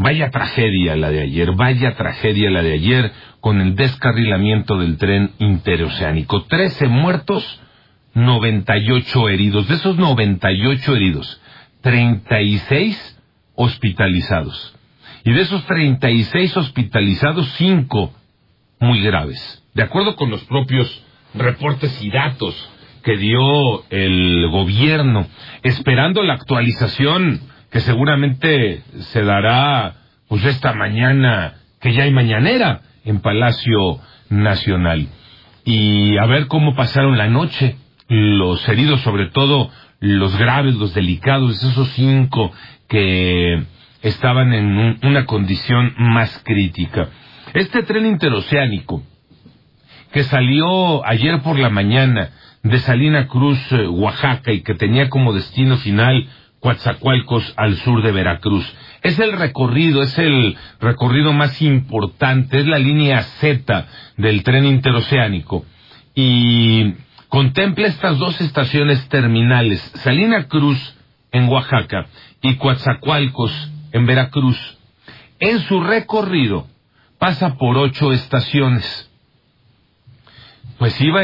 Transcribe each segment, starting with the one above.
Vaya tragedia la de ayer, con el descarrilamiento del tren interoceánico. 13 muertos, 98 heridos. De esos 98 heridos, 36 hospitalizados. Y de esos 36 hospitalizados, 5 muy graves. De acuerdo con los propios reportes y datos que dio el gobierno, esperando la actualización que seguramente se dará pues esta mañana, que ya hay mañanera en Palacio Nacional. Y a ver cómo pasaron la noche los heridos, sobre todo los graves, los delicados, esos 5 que estaban en una condición más crítica. Este tren interoceánico que salió ayer por la mañana de Salina Cruz, Oaxaca, y que tenía como destino final Coatzacoalcos, al sur de Veracruz. Es el recorrido más importante, es la línea Z del tren interoceánico. Y contempla estas 2 estaciones terminales, Salina Cruz en Oaxaca y Coatzacoalcos en Veracruz. En su recorrido pasa por 8 estaciones. Pues iba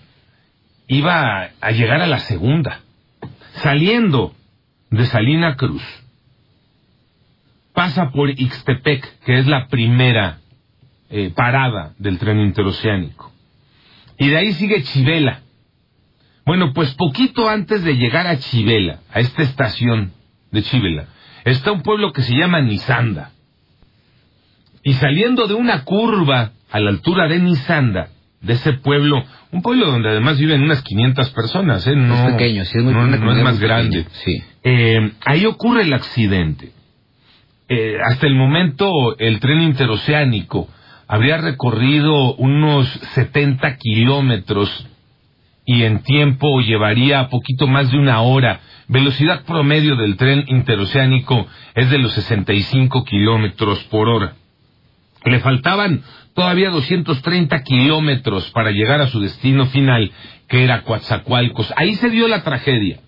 a llegar a la segunda. Saliendo de Salina Cruz, pasa por Ixtepec, que es la primera parada del tren interoceánico. Y de ahí sigue Chivela. Bueno, pues poquito antes de llegar a Chivela, a esta estación de Chivela, está un pueblo que se llama Nizanda. Y saliendo de una curva a la altura de Nizanda, de ese pueblo, un pueblo donde además viven unas 500 personas, no es pequeño, sí, es muy no es más muy grande. Sí. Ahí ocurre el accidente. Hasta el momento el tren interoceánico habría recorrido unos 70 kilómetros y en tiempo llevaría poquito más de 1 hora. Velocidad promedio del tren interoceánico es de los 65 kilómetros por hora. Le faltaban todavía 230 kilómetros para llegar a su destino final, que era Coatzacoalcos. Ahí se dio la tragedia.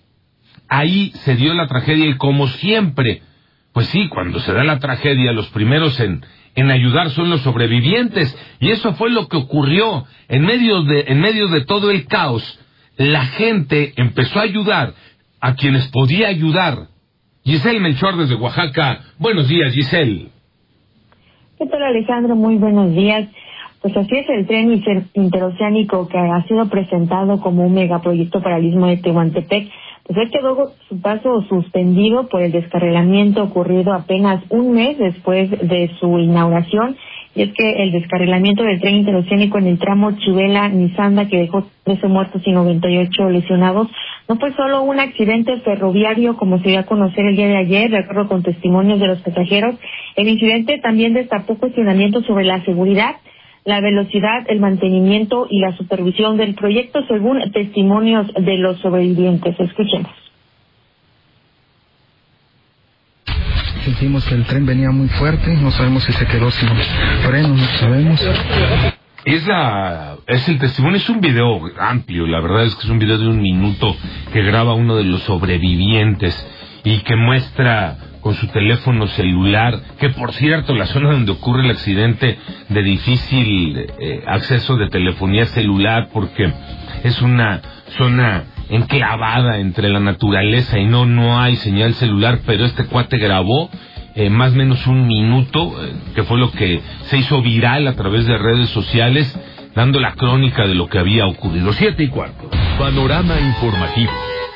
Y como siempre, pues sí, cuando se da la tragedia, los primeros en ayudar son los sobrevivientes. Y eso fue lo que ocurrió. En medio de todo el caos, la gente empezó a ayudar a quienes podía ayudar. Giselle Melchor desde Oaxaca. Buenos días, Giselle. ¿Qué tal, Alejandro? Muy buenos días. Pues así es, el tren interoceánico que ha sido presentado como un megaproyecto para el Istmo de Tehuantepec, pues es que luego su paso suspendido por el descarrilamiento ocurrido apenas un mes después de su inauguración. Y es que el descarrilamiento del tren interoceánico en el tramo Chivela-Nizanda, que dejó 13 muertos y 98 lesionados, no fue solo un accidente ferroviario como se dio a conocer el día de ayer, de acuerdo con testimonios de los pasajeros. El incidente también destapó cuestionamientos sobre la seguridad, la velocidad, el mantenimiento y la supervisión del proyecto, según testimonios de los sobrevivientes. Escuchemos. Sentimos que el tren venía muy fuerte, no sabemos si se quedó sin freno, no sabemos. Es el testimonio, es un video amplio, la verdad es que es un video de 1 minuto que graba uno de los sobrevivientes y que muestra con su teléfono celular, que por cierto, la zona donde ocurre el accidente, de difícil acceso de telefonía celular, porque es una zona enclavada entre la naturaleza y no hay señal celular, pero este cuate grabó más o menos 1 minuto, que fue lo que se hizo viral a través de redes sociales, dando la crónica de lo que había ocurrido. 7:15. Panorama informativo.